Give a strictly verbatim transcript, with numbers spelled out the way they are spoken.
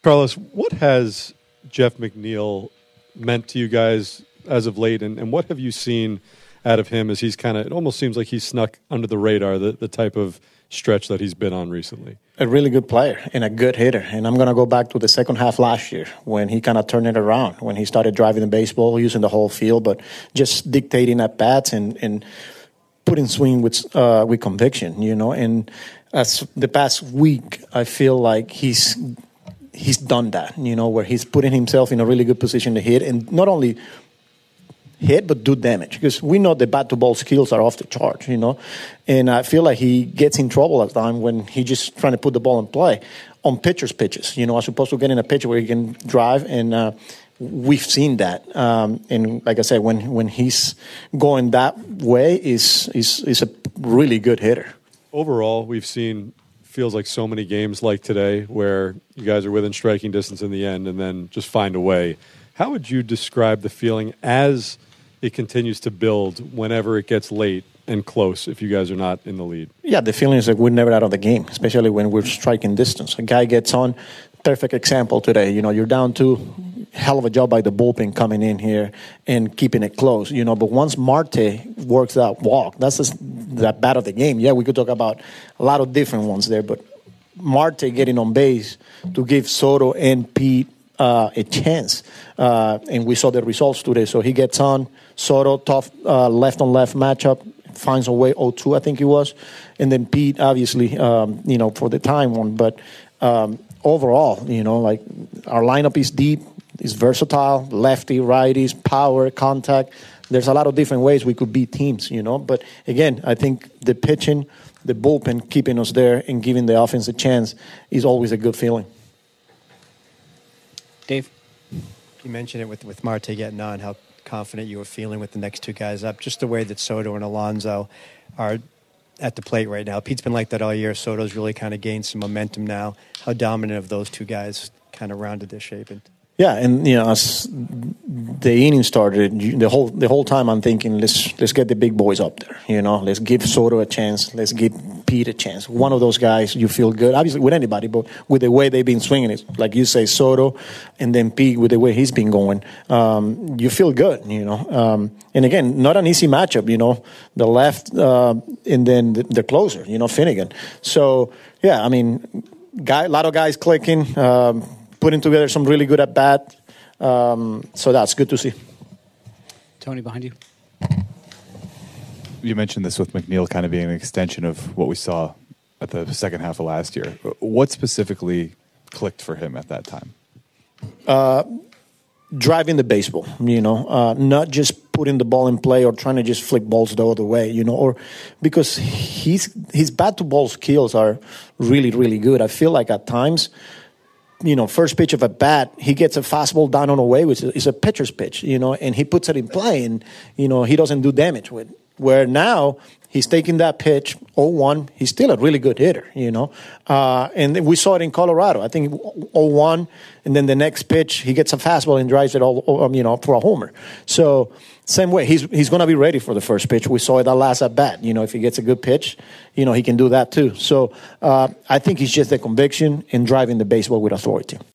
Carlos, what has Jeff McNeil meant to you guys as of late, and, and what have you seen out of him as he's kind of, it almost seems like he's snuck under the radar, the, the type of stretch that he's been on recently? A really good player and a good hitter. And I'm going to go back to the second half last year when he kind of turned it around, when he started driving the baseball, using the whole field, but just dictating at bats and, and putting swing with, uh, with conviction, you know. And as the past week, I feel like he's he's done that, you know, where he's putting himself in a really good position to hit, and not only hit but do damage, because we know the bat to ball skills are off the chart, you know. And I feel like he gets in trouble at the time when he just trying to put the ball in play on pitcher's pitches, you know, as opposed to getting a pitcher where he can drive. And uh, we've seen that. Um, and like I said, when when he's going that way, is is is a really good hitter. Overall, we've seen, feels like so many games like today where you guys are within striking distance in the end and then just find a way. How would you describe the feeling as it continues to build whenever it gets late and close if you guys are not in the lead? Yeah, the feeling is that we're never out of the game, especially when we're striking distance. A guy gets on, perfect example today. You know, you're down two, hell of a job by the bullpen coming in here and keeping it close. You know, but once Marte works that walk, that's just that bat of the game. Yeah, we could talk about a lot of different ones there, but Marte getting on base to give Soto and Pete uh, a chance. Uh, and we saw the results today. So he gets on, Soto, tough uh, left-on-left matchup, finds a way, oh two I think he was. And then Pete, obviously, um, you know, for the time one. But um, overall, you know, like our lineup is deep, is versatile, lefty, righties, power, contact. There's a lot of different ways we could beat teams, you know. But, again, I think the pitching, the bullpen keeping us there and giving the offense a chance is always a good feeling. Dave? You mentioned it with, with Marte getting on, how confident you were feeling with the next two guys up. Just the way that Soto and Alonso are at the plate right now. Pete's been like that all year. Soto's really kind of gained some momentum now. How dominant of those two guys kind of rounded their shape into? Yeah, and you know, as the inning started, the whole the whole time I'm thinking, let's let's get the big boys up there. You know, let's give Soto a chance. Let's give Pete a chance. One of those guys, you feel good. Obviously, with anybody, but with the way they've been swinging it, like you say, Soto, and then Pete with the way he's been going, um, you feel good. You know, um, and again, not an easy matchup. You know, the left uh, and then the, the closer. You know, Finnegan. So yeah, I mean, guy, a lot of guys clicking. Um, putting together some really good at bat. Um, so that's good to see. Tony, behind you. You mentioned this with McNeil kind of being an extension of what we saw at the second half of last year. What specifically clicked for him at that time? Uh, driving the baseball, you know, uh, not just putting the ball in play or trying to just flick balls the other way, you know, or because he's, his bat to ball skills are really, really good. I feel like at times, you know, first pitch of a bat, he gets a fastball down on away, which is a pitcher's pitch, you know, and he puts it in play and, you know, he doesn't do damage with it. Where now he's taking that pitch, oh one, he's still a really good hitter, you know. Uh, and we saw it in Colorado. I think oh one, and then the next pitch, he gets a fastball and drives it all, um, you know, for a homer. So same way, he's he's going to be ready for the first pitch. We saw it that last at bat. You know, if he gets a good pitch, you know, he can do that too. So uh, I think he's just the conviction in driving the baseball with authority.